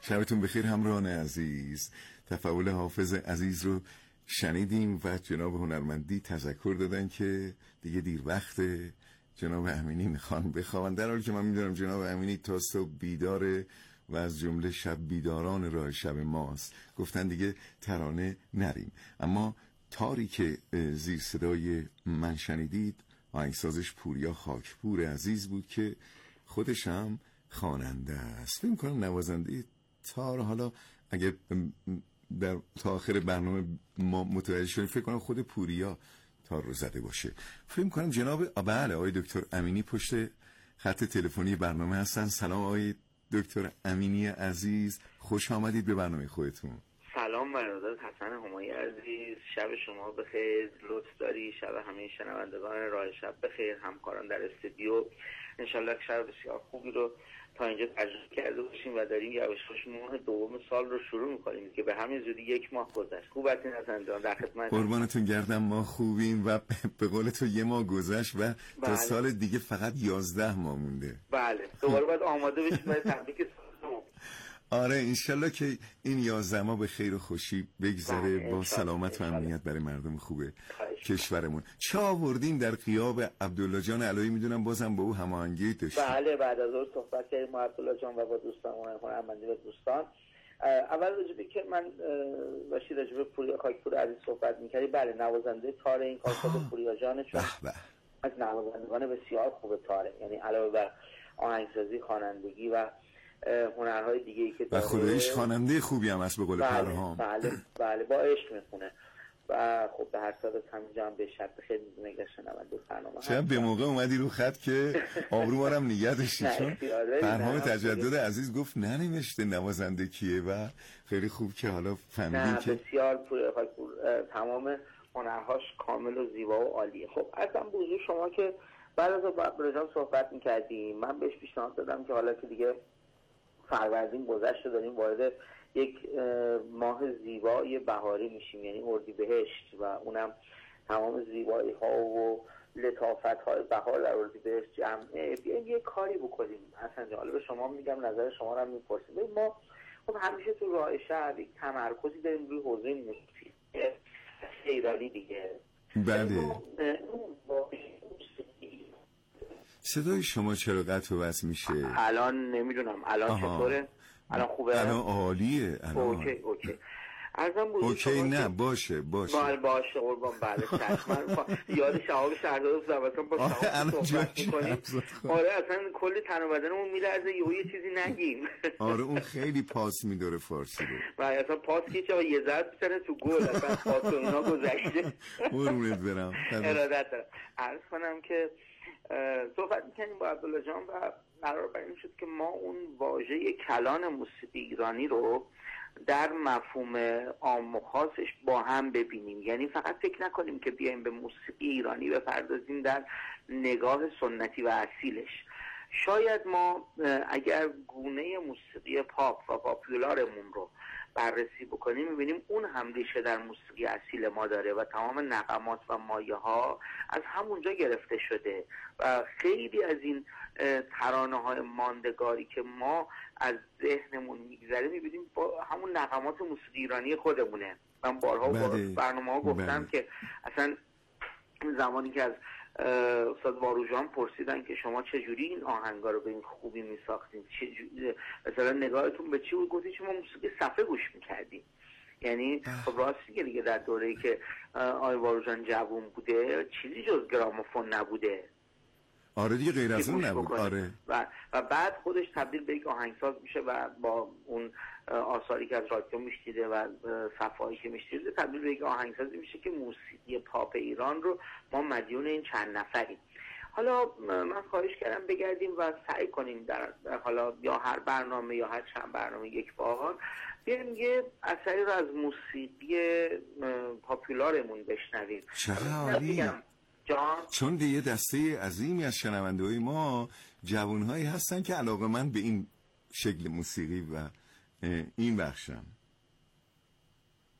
شبتون بخیر همراهان عزیز. تفاعل حافظ عزیز رو شنیدیم و جناب هنرمندی تذکر دادن که دیگه دیر وقته، جناب امینی میخوان بخوابن، در حالی که من میدونم جناب امینی تا صبح بیداره و از جمله شب بیداران راه شب ماست. گفتن دیگه ترانه نریم، اما تاری که زیر صدای من شنیدید آهنگسازش پوریا خاکپور عزیز بود که خودش هم خواننده است. فکر می‌کنم نوازنده تار، حالا اگه در تا آخر برنامه ما متوجه شدیم فکر کنم خود پوریا تار رو زده باشه. فکر می‌کنم جناب بله آقای دکتر امینی پشت خط تلفنی برنامه هستن. سلام آقای دکتر امینی عزیز، خوش آمدید به برنامه خودتون. سلام برادر حسن همایی عزیز، شب شما بخیر. لطف داری شب همه شنوندگان راه شب بخیر، همکاران در استودیو. انشالله شب بسیار خوبی رو تا اینجا تجربه کرده باشیم و داریم یواش یواش ماه دوم سال رو شروع می‌کنیم که به همین زودی یک ماه گذشت. خوب هستین حسن جان؟ در خدمت. قربانتون گردم، ما خوبیم و به قول تو یه ماه گذشت و بله. تا سال دیگه فقط یازده ماه مونده. بله دوباره باید آماده بشیم برای تبریک سال. آره انشالله که این یازده ماه به خیر و خوشی بگذره با سلامت و امنیت برای مردم خوبه کشورمون. چه آوردین در غیاب عبدالله جان علایی؟ میدونم بازم با او هماهنگی داشتیم. بله بعد از اون صحبت کردیم با عبدالله جان و با دوستان هنرمندی و دوستان. اول راجبه که من باشی راجبه پوریا خاکپور عزیز صحبت می‌کردی، بله نوازنده تار این کارخانه پوریا جان، چون از نوازندگان بسیار خوب تاره، یعنی علاوه بر آهنگسازی، خوانندگی و هنرهای دیگه ای که و خودش خواننده خوبی هم هست به قول پرهام. بله بله با عشق میخونه و خب به هر صورت همینجا هم به شب بخیر میدونه که شنونده برنامه شب به موقع اومدی رو خط که آبرو مارم نگه داشتی، چون پرهام تجدد عزیز گفت ننوشته نوازنده کیه و خیلی خوب که حالا فهمیدین که بسیار تمام هنرهاش کامل و زیبا و عالیه. خب اصلا بوزو شما که بعد از برجام صحبت میکردیم، من بهش پیشنهاد دادم که حالا که دیگه فروردین گذشته داریم وارد یک ماه زیبای بهاری میشیم، یعنی اردیبهشت، و اونم تمام زیبایی ها و لطافت های بهار در اردیبهشت جمعه. بیایم یه کاری بکنیم اصلا جان، حالا به شما میگم نظر شما رو هم میپرسیم. ما خب همیشه تو راه شب یک تمرکزی داریم روی حوزه موسیقی ایرانی دیگه. بله صدای شما چرا قطع و وصل میشه؟ الان نمیدونم الان چطوره؟ الان خوبه؟ الان عالیه. الان اوکی اوکی ارزم بود اوکی نه باشه باشه بله باشه قربان. بله من یاد شهاب شهرداد زبطان با شهاب صحبت میکنیم. آره اصلا کلی تن و بدنمون میلرزه یه چیزی نگیم. آره اون خیلی پاس میداره فارسی رو. بله اصلا پاس که چه یه ضرب میزنه تو گل، اصلا پاس و اینا گذشته. قربونت برم. ارادت دارم. عرض کنم که صحبت میکنیم با عبدالله جان و قرار بر این شد که ما اون واژه کلان موسیقی ایرانی رو در مفهوم عام و خاصش با هم ببینیم، یعنی فقط فکر نکنیم که بیایم به موسیقی ایرانی بپردازیم در نگاه سنتی و اصیلش. شاید ما اگر گونه موسیقی پاپ و پاپولارمون رو بررسی بکنیم میبینیم اون هم ریشه در موسیقی اصیل ما داره و تمام نغمات و مایه ها از همونجا گرفته شده و خیلی از این ترانه های ماندگاری که ما از ذهنمون میگذره میبینیم با همون نغمات موسیقی ایرانی خودمونه. من بارها و برنامه ها گفتم که اصلا زمانی که از استاد واروژان پرسیدن که شما چجوری این آهنگا رو به این خوبی میساختین، مثلا نگاهتون به چی بود؟ گفتید شما موسیقی صفحه گوش میکردیم. یعنی خب راستی که دیگه در دوره‌ای که آقای واروژان جوون بوده چیزی جز گرامافون نبوده. آره دیگه غیر از اون نبود. آره و, و بعد خودش تبدیل به یک آهنگساز میشه و با اون آثاری که از رادیو میشنیده و صفحه‌ای که میشنیده تبدیل به یک آهنگسازی میشه که موسیقی پاپ ایران رو ما مدیون این چند نفریم. حالا من خواهش کردم بگردیم و سعی کنیم در حالا یا هر برنامه یا هر چند برنامه یک بار بیایم یه اثری رو از موسیقی پاپولارمون بشنویم. چقدر جان؟ چون یه دسته عظیمی از شنونده‌های ما جوانهایی هستن که علاقه‌مند به این شکل موسیقی و این بخشن. بله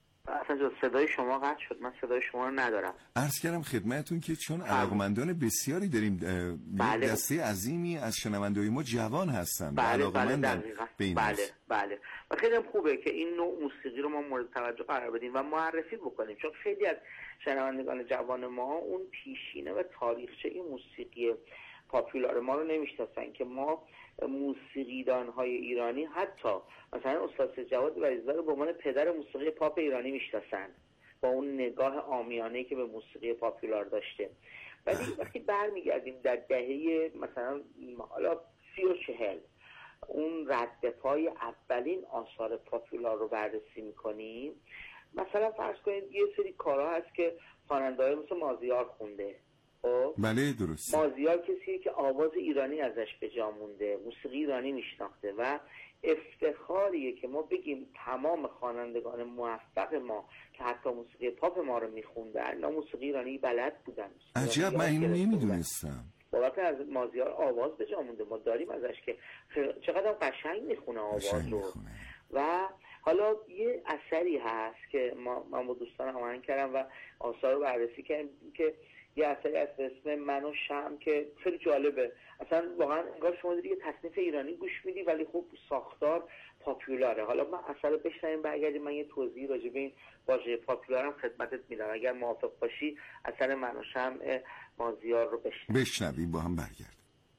اصلا جز صدای شما قطع شد، من صدای شما رو ندارم. عرض کردم خدمتون که چون علاقمندان بسیاری داریم، بله. دسته عظیمی از شنونده‌های ما جوان هستن. بله بله دقیقاً. بله بله و خیلی خوبه که این نوع موسیقی رو ما مورد توجه قرار بدیم و معرفی بکنیم، چون خیلی از شنوندگان جوان ما اون پیشینه و تاریخچه این موسیقی پاپولار ما رو نمیشناسن که ما موسیقیدان‌های ایرانی، حتی مثلا استاد جواد وریزدار رو به عنوان پدر موسیقی پاپ ایرانی میشناسن با اون نگاه عامیانه‌ای که به موسیقی پاپولار داشته. ولی وقتی برمیگردیم در دهه مثلا حالا سی و چهل اون رد پای اولین آثار پاپولار رو بررسی میکنیم، مثلا فرض کنید یه سری کارها هست که خواننده‌های مثل مازیار خونده. خب بله درست. مازیار کسیه که آواز ایرانی ازش به جا مونده، موسیقی ایرانی میشناخته و افتخاریه که ما بگیم تمام خوانندگان موفق ما که حتی موسیقی پاپ ما رو میخوندن اینا موسیقی ایرانی بلد بودن. عجب، من اینو نمیدونستم. بابت از مازیار آواز به جا مونده، ما داریم ازش که چقدر قشنگ میخونه آواز رو. و حالا یه اثری هست که ما من با دوستان هماهنگ کردم و آثار رو بررسی کردیم که یه اثری از اسم من و شمع که خیلی جالبه. اصلا واقعا انگار شما داری یه تصنیف ایرانی گوش میدی ولی خب ساختار پاپولاره. حالا من اثر رو بشنویم برگردیم، من یه توضیح راجع به این واژه پاپولار هم خدمتت میدم اگر موافق باشی. اثر من و شمع مازیار رو بشنویم. بشنویم با هم برگرد.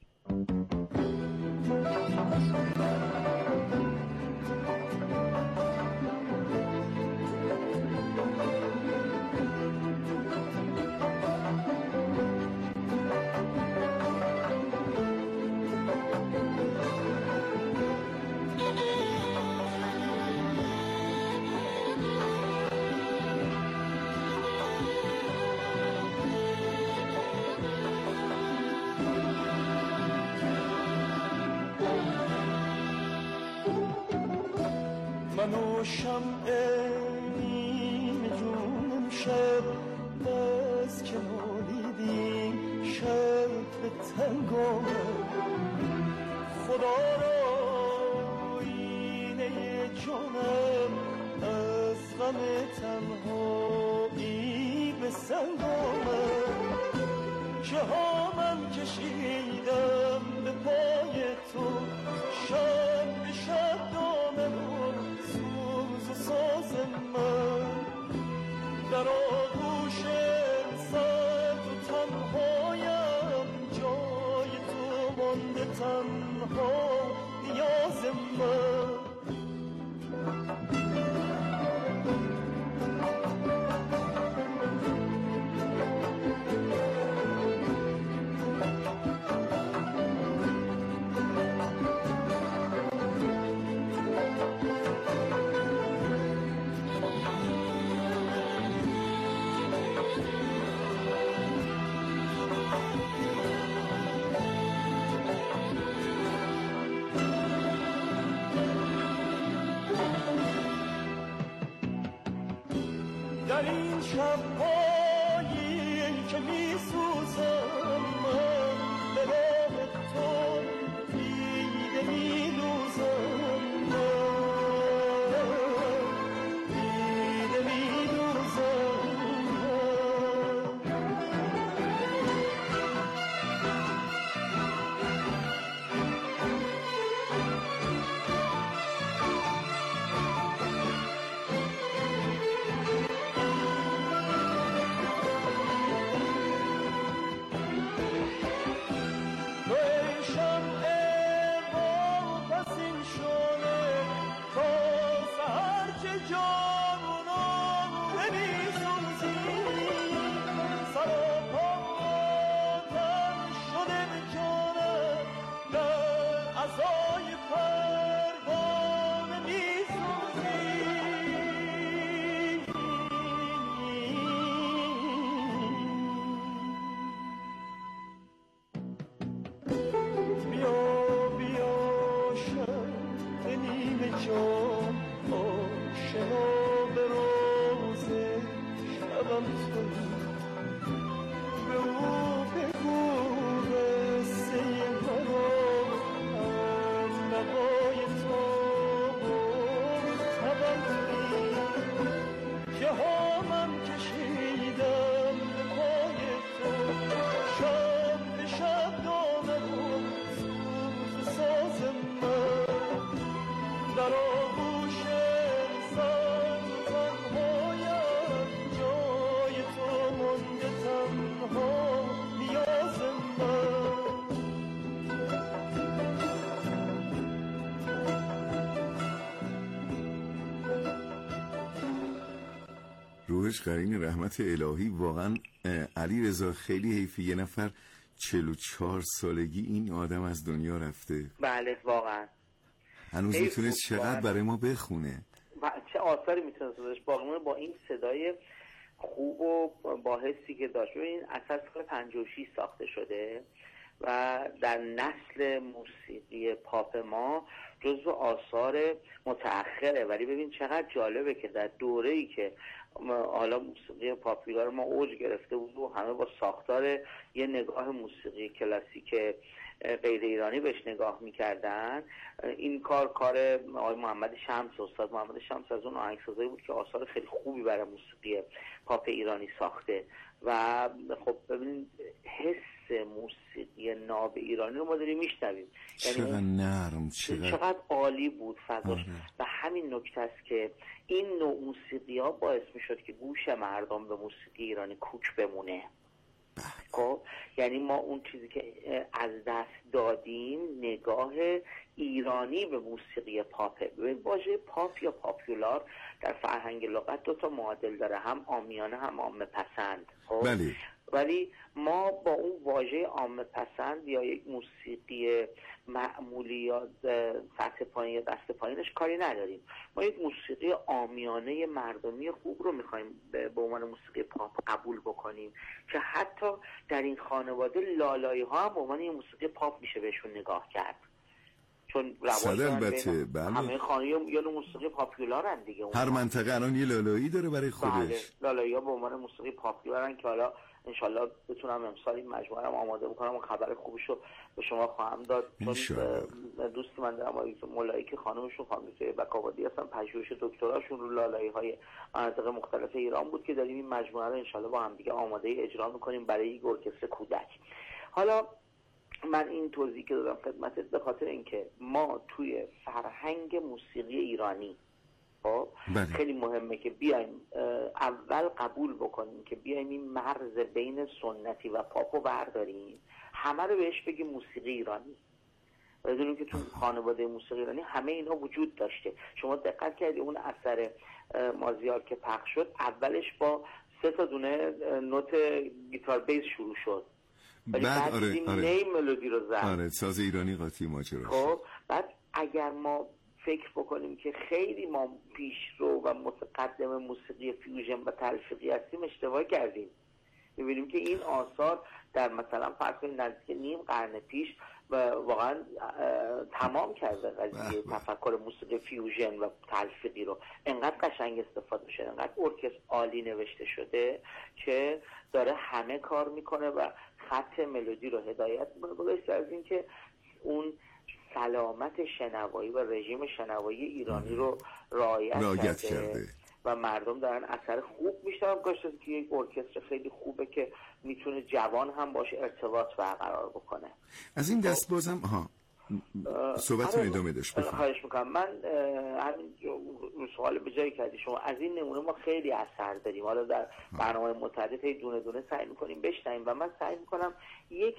منو شمع نیم جونم شب از که نالیدیم شب به تنگام خدا را اینه جانم از غم تنهایی به سنگام چه ها من کشیدم به پای تو شب به شب دامم ساز من در آغوش سرد و تنهایم جای تو مانده تنها نیاز من در این شب‌هایی که می‌سوزم من به راه تو دیده می‌دوزم من دیده می‌دوزم که در آغوش انسان تنهایم جای تو مونده تنها نیاز من روحش قرین رحمت الهی. واقعا علی رضا خیلی حیفی یه نفر چهل و چهار سالگی این آدم از دنیا رفته. بله واقعا هنوز میتونست چقدر برای ما بخونه، چه آثاری میتونست ازش باقی با این صدای خوب و با حسی که داشت. این اثر سال پنجاه و شش ساخته شده و در نسل موسیقی پاپ ما جزو آثار متأخره، ولی ببین چقدر جالبه که در دوره‌ای که حالا موسیقی پاپولار ما اوج گرفته بود و همه با ساختار یه نگاه موسیقی کلاسیک غیر ایرانی بهش نگاه میکردن، این کار کار آقای محمد شمس، استاد محمد شمس از اون آهنگسازایی بود که آثار خیلی خوبی برای موسیقی پاپ ایرانی ساخته. و خب ببینید حس موسیقی ناب ایرانی رو ما داریم میشنویم، چقدر نرم، چقدر چقدر عالی بود فضاش. و همین نکته است که این نوع موسیقی ها باعث میشد که گوش مردم به موسیقی ایرانی کوک بمونه. خب یعنی ما اون چیزی که از دست دادیم نگاه ایرانی به موسیقی پاپه. ببین واژه پاپ یا پاپولار در فرهنگ لغت دو تا معادل داره، هم عامیانه هم عامه پسند. خب بله. ولی ما با اون واژه عامه پسند یا یک موسیقی معمولی یا سطح پایین یا دست پایینش کاری نداریم. ما یک موسیقی عامیانه مردمی خوب رو میخوایم به عنوان موسیقی پاپ قبول بکنیم که حتی در این خانواده لالایی ها هم به عنوان یک موسیقی پاپ میشه بهشون نگاه کرد، چون رواج البته بله. همه خانواده یا موسیقی پاپولارن دیگه. هر منطقه الان یه لالایی داره برای خودش. بله. لالایی ها به عنوان موسیقی پاپولارن که حالا انشالله بتونم امسال این مجموعه رو آماده بکنم و خبر خوبش رو به شما خواهم داد. چون دوستی من دارم مولایی که خانمشون خانم بکابادی هستن، پژوهش دکتراشون رو لالایی های مناطق مختلف ایران بود که داریم این مجموعه رو انشالله با هم دیگه آماده اجرا میکنیم برای یک ارکستر کودک. حالا من این توضیح که دادم خدمتت به خاطر اینکه ما توی فرهنگ موسیقی ایرانی خب خیلی مهمه که بیایم اول قبول بکنیم که بیایم این مرز بین سنتی و پاپو برداریم، همه رو بهش بگیم موسیقی ایرانی. بدونیم که تو خانواده موسیقی ایرانی همه اینا وجود داشته. شما دقت کردی اون اثر مازیار که پخش شد اولش با سه تا دونه نوت گیتار بیس شروع شد، ولی بعد بعد آره دیدیم آره نی ملودی رو زد. آره ساز ایرانی قاطی ماجرا. خب بعد اگر ما فکر بکنیم که خیلی ما پیشرو و متقدم موسیقی فیوژن و تلفیقی هستیم، اشتباه کردیم. می‌بینیم که این آثار در مثلا فرض کنید نزدیک نیم قرن پیش و واقعا تمام کرده قضیه تفکر موسیقی فیوژن و تلفیقی رو. انقدر قشنگ استفاده شده، انقدر ارکستر عالی نوشته شده که داره همه کار میکنه و خط ملودی رو هدایت میکنه، بغیر از این که اون سلامت شنوایی و رژیم شنوایی ایرانی رو رعایت کرده. کرده و مردم دارن اثر خوب میشنون. کاش که یک ارکستر خیلی خوبه که میتونه جوان هم باشه ارتباط برقرار بکنه. از این دست بازم ها صحبت رو ادامه داشت. خواهش میکنم. من همین رو سوال به جایی کردی شما. از این نمونه ما خیلی اثر داریم. حالا در برنامه متعدد دونه دونه سعی میکنیم بشنویم و من سعی میکنم یک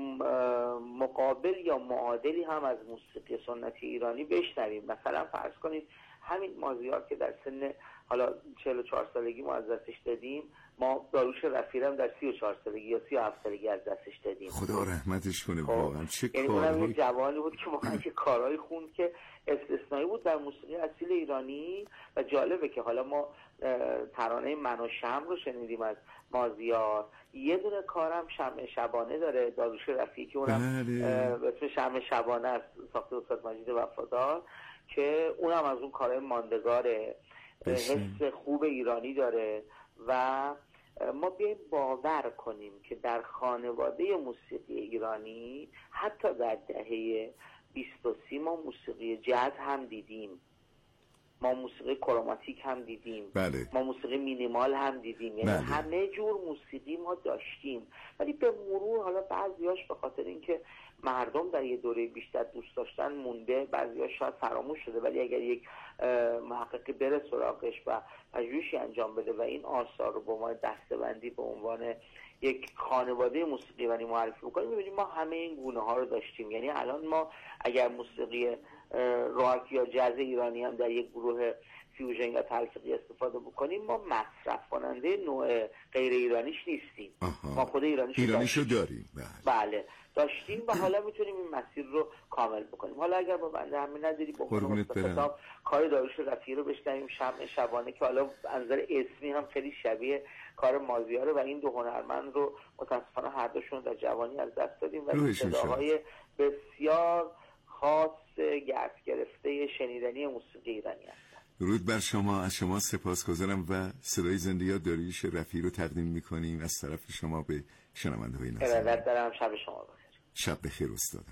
مقابل یا معادلی هم از موسیقی سنتی ایرانی بشنویم. مثلا فرض کنید همین مازیار که در سن حالا چهل و چهار سالگی ما از دستش دادیم، ما داریوش رفیعی هم در سی و چهار سالگی یا سی و هفت سالگی از دستش دادیم. خدا رحمتش کنه. واقعا چه کارهایی. یعنی جوانی بود که واقعا چه کارهایی خوند که استثنایی بود در موسیقی اصیل ایرانی. و جالبه که حالا ما ترانه من و شمع رو شنیدیم از مازیار، یه دونه کارم شمع شبانه داره داریوش رفیعی که اونم به اسم شمع شبانه است، ساخته استاد مجید وفادار، که اونم از اون کارهای ماندگاره، حس خوب ایرانی داره. و ما بیایم باور کنیم که در خانواده موسیقی ایرانی حتی در دهه بیست و سی ما موسیقی جاز هم دیدیم، ما موسیقی کروماتیک هم دیدیم، بله. ما موسیقی مینیمال هم دیدیم، یعنی بله. همه جور موسیقی ما داشتیم. ولی به مرور حالا بعضیاش به خاطر اینکه مردم در یه دوره بیشتر دوست داشتن مونده، بعضی‌ها شاید فراموش شده، ولی اگر یک محققی بره سراغش و پژوهشی انجام بده و این آثار رو به عنوان دسته‌بندی به عنوان یک خانواده موسیقی ایرانی معرفی بکنیم، می‌بینیم ما همه این گونه ها رو داشتیم. یعنی الان ما اگر موسیقی راک یا جاز ایرانی هم در یک گروه فیوژن یا تلفیقی استفاده بکنیم، ما مصرف کننده نوع غیر ایرانیش نیستیم. آها. ما خود ایرانیشو, ایرانیشو داریم. بله. بله داشتیم و حالا میتونیم این مسیر رو کامل بکنیم. حالا اگر با بنده همین نداری با خودمون کتاب کار داریوش رفیعی رو بشنویم، شمع شبانه، که حالا از نظر اسمی هم خیلی شبیه کار مازیاره و این دو هنرمند رو متاسفانه هر دوشون در جوانی از دست دادیم و صداهای بسیار خاص گرد گرفته شنیدنی موسیقی ایرانی هست. درود بر شما. از شما سپاسگزارم و صدای زنده یاد داریوش رفیعی رو تقدیم می‌کنیم از طرف شما به شنونده‌های نازنین. ارادت دارم. شب شما بخیر. شب بخیر استادم.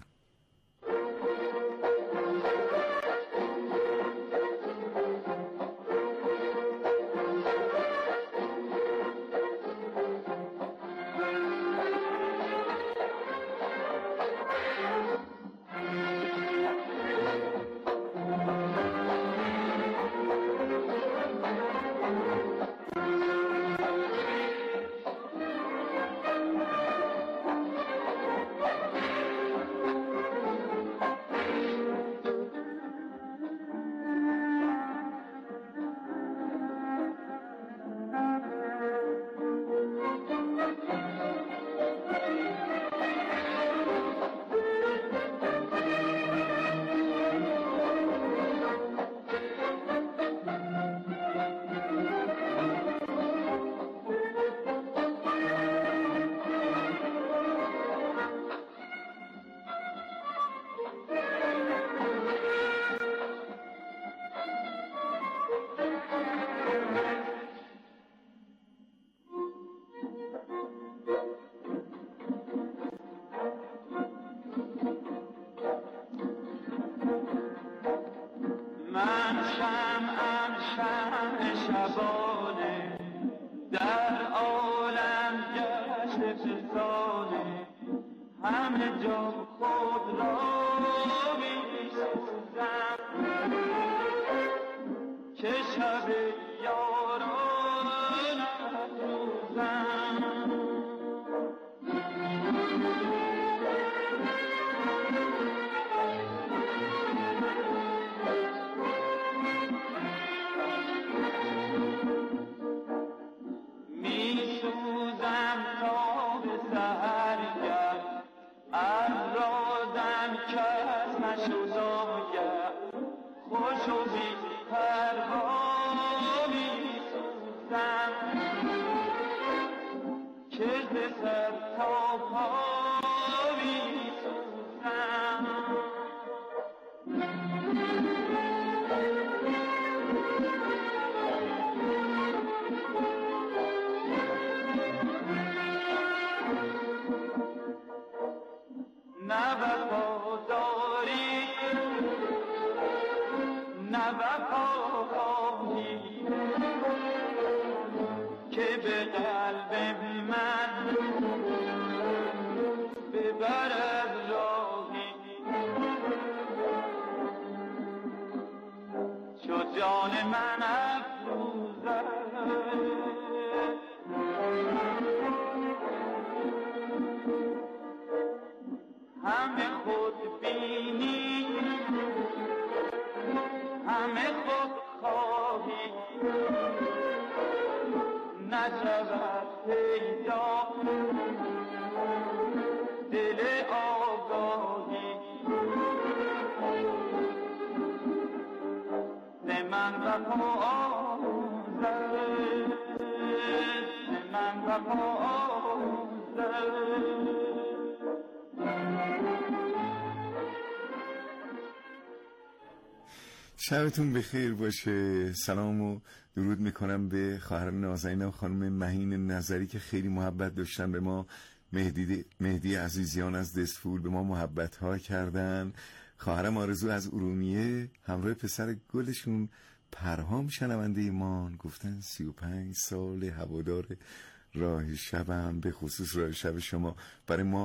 شبتون بخیر باشه. سلام و درود میکنم به خواهر نازنین و خانم مهین نظری که خیلی محبت داشتن به ما. مهدی, مهدی عزیزیان از دسفول به ما محبت ها کردن. خواهرم آرزو از ارومیه همراه پسر گلشون پرهام شنونده ایمان گفتن سی و پنج سال هوادار راه شبم، به خصوص راه شب شما برای ما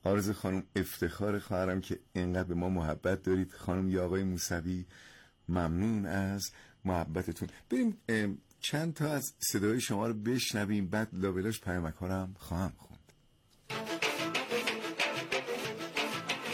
آرزو خانم افتخار خواهرم که اینقدر به ما محبت دارید. خانم یا آقای موسوی ممنون از محبتتون. بریم چند تا از صدای شما رو بشنویم، بعد لابلاش پیامک ها رو هم خواهم خوند.